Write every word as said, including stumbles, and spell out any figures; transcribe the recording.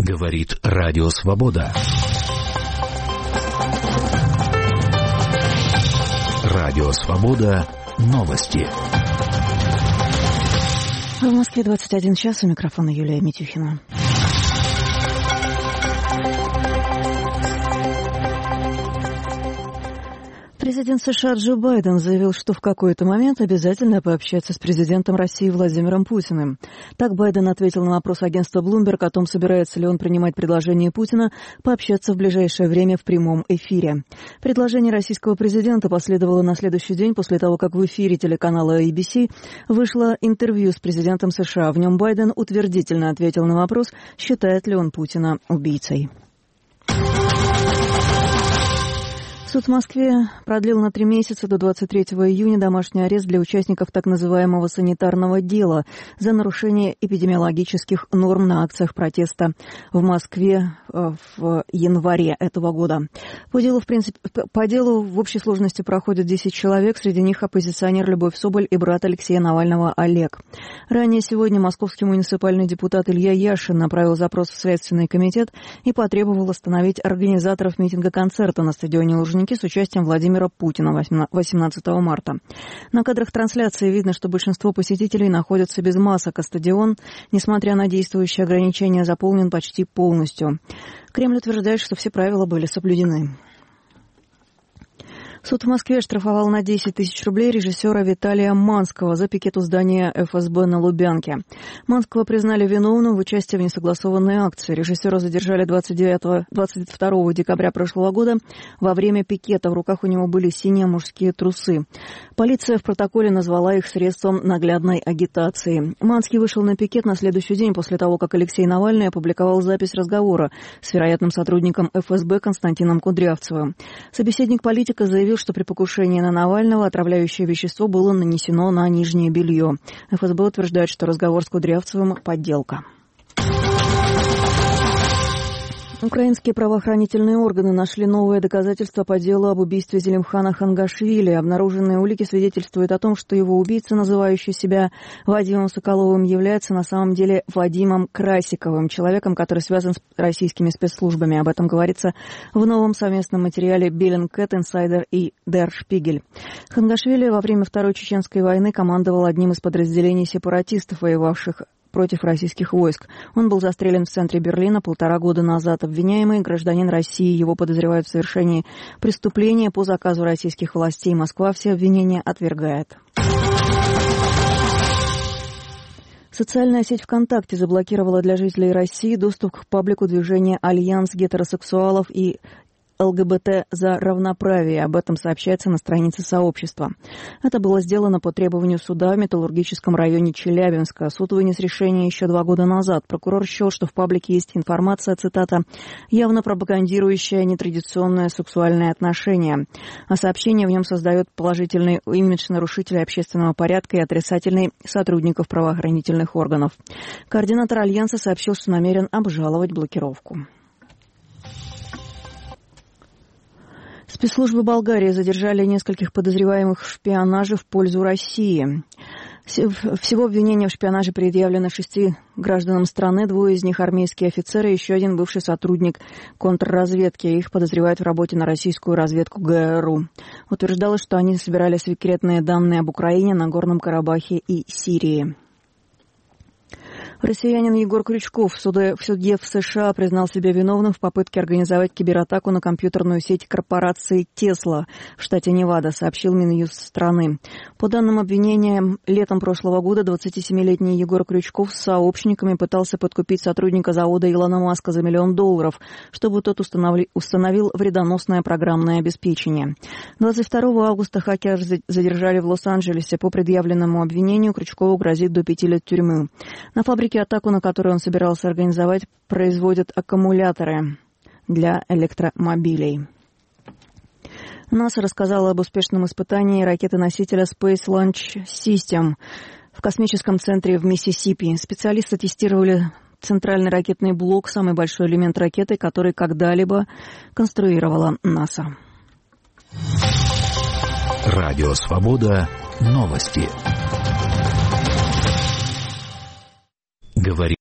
Говорит Радио Свобода. Радио Свобода. Новости. В Москве двадцать один час. У микрофона Юлия Митюхина. Президент США Джо Байден заявил, что в какой-то момент обязательно пообщается с президентом России Владимиром Путиным. Так Байден ответил на вопрос агентства Bloomberg о том, собирается ли он принимать предложение Путина пообщаться в ближайшее время в прямом эфире. Предложение российского президента последовало на следующий день после того, как в эфире телеканала эй би си вышло интервью с президентом США. В нем Байден утвердительно ответил на вопрос, считает ли он Путина убийцей. Суд в Москве продлил на три месяца до двадцать третьего июня домашний арест для участников так называемого санитарного дела за нарушение эпидемиологических норм на акциях протеста в Москве в январе этого года. По делу, в принципе, по делу в общей сложности проходят десять человек, среди них оппозиционер Любовь Соболь и брат Алексея Навального Олег. Ранее сегодня московский муниципальный депутат Илья Яшин направил запрос в Следственный комитет и потребовал остановить организаторов митинга-концерта на стадионе Лужники с участием Владимира Путина восемнадцатого марта. На кадрах трансляции видно, что большинство посетителей находятся без масок, а стадион, несмотря на действующие ограничения, заполнен почти полностью. Кремль утверждает, что все правила были соблюдены. Суд в Москве оштрафовал на десять тысяч рублей режиссера Виталия Манского за пикет у здания эф эс бэ на Лубянке. Манского признали виновным в участии в несогласованной акции. Режиссера задержали двадцать второго декабря прошлого года во время пикета. В руках у него были синие мужские трусы. Полиция в протоколе назвала их средством наглядной агитации. Манский вышел на пикет на следующий день после того, как Алексей Навальный опубликовал запись разговора с вероятным сотрудником эф эс бэ Константином Кудрявцевым. Собеседник политика заявил, что при покушении на Навального отравляющее вещество было нанесено на нижнее белье. эф эс бэ утверждает, что разговор с Кудрявцевым – подделка. Украинские правоохранительные органы нашли новые доказательства по делу об убийстве Зелимхана Хангашвили. Обнаруженные улики свидетельствуют о том, что его убийца, называющий себя Вадимом Соколовым, является на самом деле Вадимом Красиковым, человеком, который связан с российскими спецслужбами. Об этом говорится в новом совместном материале Bellingcat Insider и Der Spiegel. Хангашвили во время Второй Чеченской войны командовал одним из подразделений сепаратистов, воевавших против российских войск. Он был застрелен в центре Берлина полтора года назад. Обвиняемый гражданин России. Его подозревают в совершении преступления по заказу российских властей. Москва все обвинения отвергает. Социальная сеть ВКонтакте заблокировала для жителей России доступ к паблику движения «Альянс гетеросексуалов» и эл гэ бэ тэ за равноправие. Об этом сообщается на странице сообщества. Это было сделано по требованию суда в Металлургическом районе Челябинска. Суд вынес решение еще два года назад. Прокурор счел, что в паблике есть информация, цитата, явно пропагандирующая нетрадиционное сексуальное отношение. А сообщение в нем создает положительный имидж нарушителей общественного порядка и отрицательный сотрудников правоохранительных органов. Координатор Альянса сообщил, что намерен обжаловать блокировку. Спецслужбы Болгарии задержали нескольких подозреваемых в шпионаже в пользу России. Всего обвинения в шпионаже предъявлено шести гражданам страны, двое из них армейские офицеры, еще один бывший сотрудник контрразведки. Их подозревают в работе на российскую разведку гэ эр у. Утверждалось, что они собирали секретные данные об Украине, Нагорном Карабахе и Сирии. Россиянин Егор Крючков в суде, в суде в США признал себя виновным в попытке организовать кибератаку на компьютерную сеть корпорации «Тесла» в штате Невада, сообщил Минюст страны. По данным обвинения, летом прошлого года двадцатисемилетний Егор Крючков с сообщниками пытался подкупить сотрудника завода Илона Маска за миллион долларов, чтобы тот установил, установил вредоносное программное обеспечение. двадцать второго августа хакера задержали в Лос-Анджелесе. По предъявленному обвинению Крючкову грозит до пяти лет тюрьмы. На фабрике атаку, на которую он собирался организовать, производят аккумуляторы для электромобилей. НАСА рассказала об успешном испытании ракеты-носителя Space Launch System в космическом центре в Миссисипи. Специалисты тестировали центральный ракетный блок, самый большой элемент ракеты, который когда-либо конструировала НАСА. Радио Свобода. Новости. Говорит